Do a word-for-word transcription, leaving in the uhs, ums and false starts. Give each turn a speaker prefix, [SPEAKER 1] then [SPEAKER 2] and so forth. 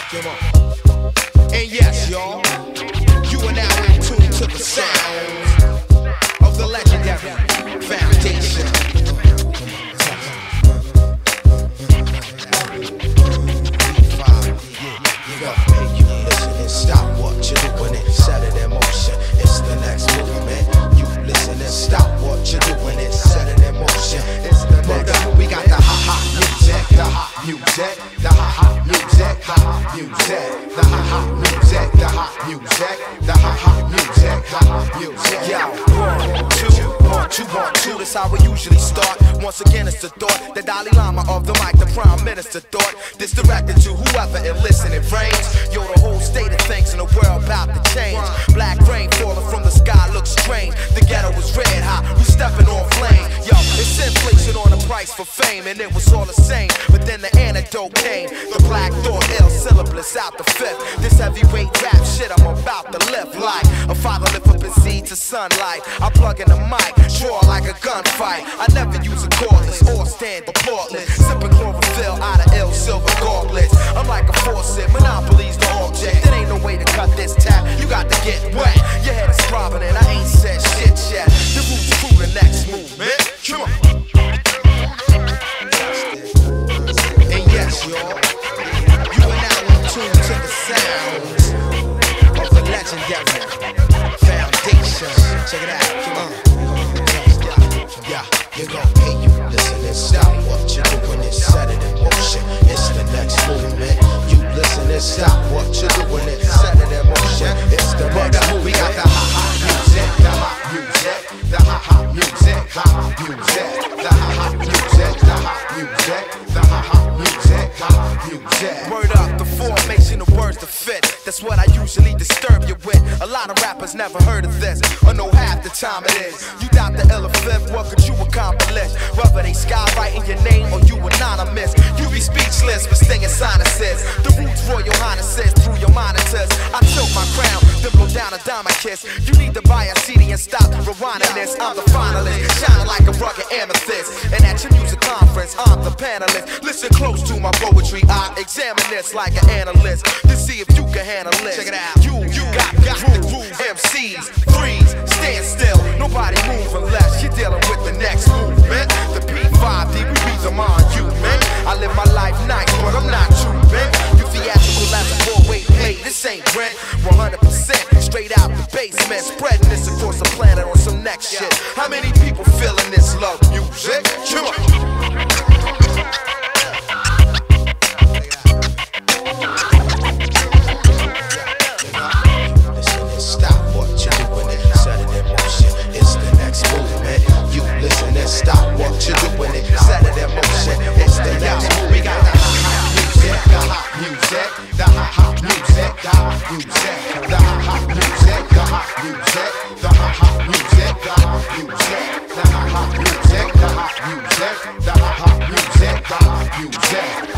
[SPEAKER 1] Come on. And yes, y'all, you are now in tune to the sounds of the legendary Foundation. Hey, you listen and stop what you're doing and set it in motion. It's the next movement. You listen and stop what you're doing and set it in motion. It's the next. We got the hot hot music, the hot music, the hot hot music, the hot music, the hot hot music, the hot music, the hot hot music, the hot music. Yo, one, two, one, two, one, two. That's how we usually start. Once again, it's the thought, the Dalai Lama of the mic, the Prime Minister thought. This directed to whoever it listen it rains. Yo, the whole state of things in the world about to change. Black rain falling from the sky looks strange. The ghetto was red hot, we stepping on flame. Yo, it's inflation on the price for fame, and it was all the same. But then the antidote came. The black thought, ill syllabus out the fifth. This heavyweight rap shit I'm about to lift like a father lift up his seed to sunlight. I plug in the mic, draw like a gunfight. I never use a cordless or stand portless. Sipping chlorophyll out of ill silver gauntlets. I'm like a faucet, monopolies the object. There ain't no way to cut this tap, you got to get wet. Your head is throbbing and I ain't said shit yet. The roots through the next movement. Come on. And yes, y'all, you are now in tune to the sounds of the legendary Foundation. Check it out, come on. Yeah, you gon' hey, you listen and stop what you're doing and set it in motion. It's the next movement. You listen and stop what you're doing and set it in motion. It's the next movement. We got the hot hot music, the hot music, the hot hot music, hot music, the hot hot music, the hot music, the hot hot music, hot music. Word up, the formation of words to fit. That's what I usually disturb you with. A lot of rappers never heard of this, or know half the time it is. You doubt the ill fifth, what could you accomplish? Whether they skywriting your name or you anonymous, you be speechless with stinging sinuses. The roots royal highnesses through your monitors. I tilt my crown, then blow down a diamond kiss. You need to buy a C D and stop rewinding this. I'm the finalist, shining like a rugged amethyst. And at your music conference, I'm the panelist. Listen close to my poetry, I examine this like an analyst to see if you can handle it. Check it out. You, you got, got the groove. M Cs, freeze, stand still. Nobody move unless you're dealing with the next movement. The P five D, we beat them on you, man. I live my life nice, but I'm not you, man. You theatrical as a four-way play. This ain't rent. one hundred percent straight out the basement. Spreading this across the planet on some next shit. How many people feeling this love music? Come on. Stop what you're doing and set it in motion. It's the next move. We got the hot music, the hot music, the hot music, the hot music, the hot music, the hot music, the hot music, the hot music, the hot music, the hot music, the hot music, the hot music.